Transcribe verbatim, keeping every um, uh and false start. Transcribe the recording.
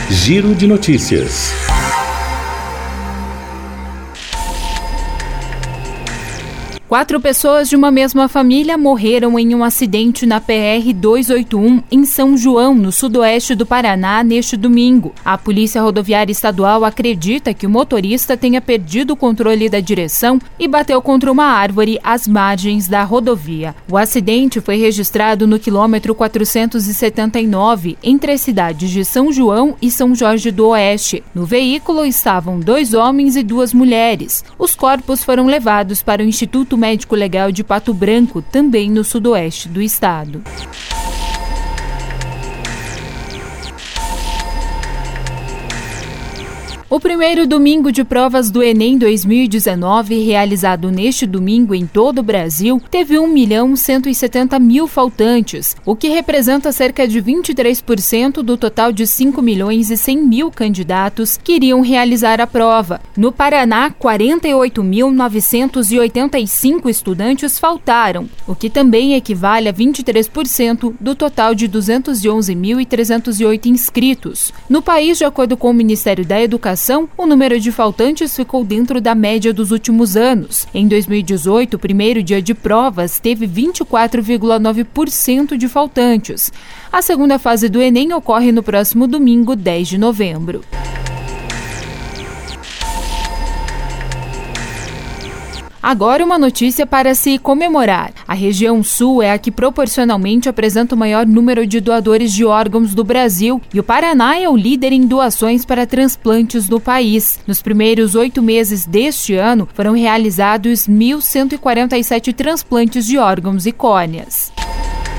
Giro de Notícias. Quatro pessoas de uma mesma família morreram em um acidente na P R duzentos e oitenta e um em São João, no sudoeste do Paraná, neste domingo. A Polícia Rodoviária Estadual acredita que o motorista tenha perdido o controle da direção e bateu contra uma árvore às margens da rodovia. O acidente foi registrado no quilômetro quatrocentos e setenta e nove, entre as cidades de São João e São Jorge do Oeste. No veículo estavam dois homens e duas mulheres. Os corpos foram levados para o Instituto Médico Legal de Pato Branco, também no sudoeste do estado. O primeiro domingo de provas do Enem dois mil e dezenove, realizado neste domingo em todo o Brasil, teve um milhão cento e setenta mil faltantes, o que representa cerca de vinte e três por cento do total de cinco milhões e cem mil candidatos que iriam realizar a prova. No Paraná, quarenta e oito mil novecentos e oitenta e cinco estudantes faltaram, o que também equivale a vinte e três por cento do total de duzentos e onze mil trezentos e oito inscritos. No país, de acordo com o Ministério da Educação, o número de faltantes ficou dentro da média dos últimos anos. Em dois mil e dezoito, o primeiro dia de provas teve vinte e quatro vírgula nove por cento de faltantes. A segunda fase do Enem ocorre no próximo domingo, dez de novembro. Agora uma notícia para se comemorar. A região sul é a que proporcionalmente apresenta o maior número de doadores de órgãos do Brasil e o Paraná é o líder em doações para transplantes no país. Nos primeiros oito meses deste ano, foram realizados mil cento e quarenta e sete transplantes de órgãos e córneas.